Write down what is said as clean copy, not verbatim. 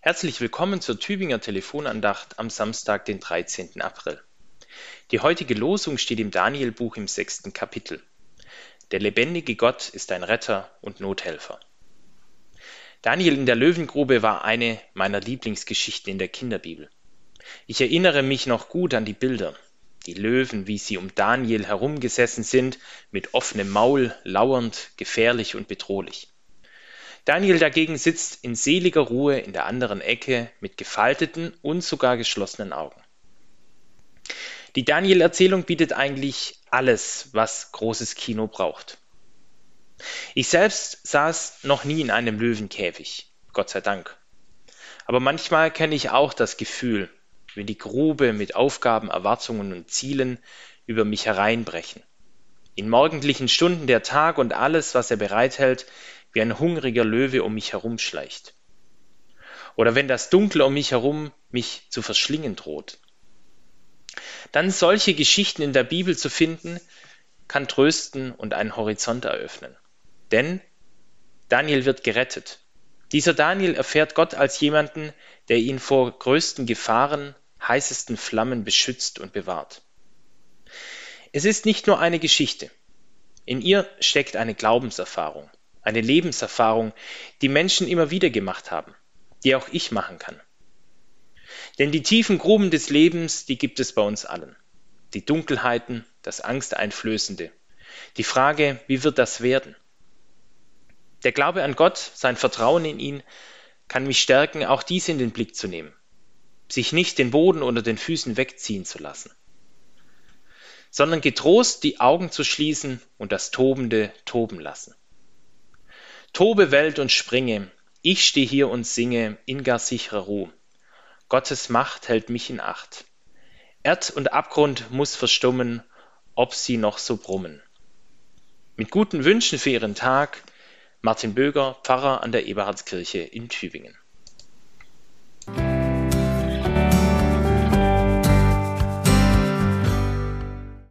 Herzlich willkommen zur Tübinger Telefonandacht am Samstag, den 13. April. Die heutige Losung steht im Danielbuch im 6. Kapitel. Der lebendige Gott ist ein Retter und Nothelfer. Daniel in der Löwengrube war eine meiner Lieblingsgeschichten in der Kinderbibel. Ich erinnere mich noch gut an die Bilder. Die Löwen, wie sie um Daniel herumgesessen sind, mit offenem Maul, lauernd, gefährlich und bedrohlich. Daniel dagegen sitzt in seliger Ruhe in der anderen Ecke mit gefalteten und sogar geschlossenen Augen. Die Daniel-Erzählung bietet eigentlich alles, was großes Kino braucht. Ich selbst saß noch nie in einem Löwenkäfig, Gott sei Dank. Aber manchmal kenne ich auch das Gefühl, wenn die Grube mit Aufgaben, Erwartungen und Zielen über mich hereinbrechen. In morgendlichen Stunden der Tag und alles, was er bereithält, wie ein hungriger Löwe um mich herumschleicht. Oder wenn das Dunkel um mich herum mich zu verschlingen droht. Dann solche Geschichten in der Bibel zu finden, kann trösten und einen Horizont eröffnen. Denn Daniel wird gerettet. Dieser Daniel erfährt Gott als jemanden, der ihn vor größten Gefahren, heißesten Flammen beschützt und bewahrt. Es ist nicht nur eine Geschichte. In ihr steckt eine Glaubenserfahrung, eine Lebenserfahrung, die Menschen immer wieder gemacht haben, die auch ich machen kann. Denn die tiefen Gruben des Lebens, die gibt es bei uns allen. Die Dunkelheiten, das Angsteinflößende, die Frage, wie wird das werden? Der Glaube an Gott, sein Vertrauen in ihn, kann mich stärken, auch dies in den Blick zu nehmen, sich nicht den Boden unter den Füßen wegziehen zu lassen, sondern getrost die Augen zu schließen und das Tobende toben lassen. Tobe Welt und springe, ich stehe hier und singe in gar sicherer Ruhe. Gottes Macht hält mich in Acht. Erd und Abgrund muss verstummen, ob sie noch so brummen. Mit guten Wünschen für Ihren Tag, Martin Böger, Pfarrer an der Eberhardskirche in Tübingen.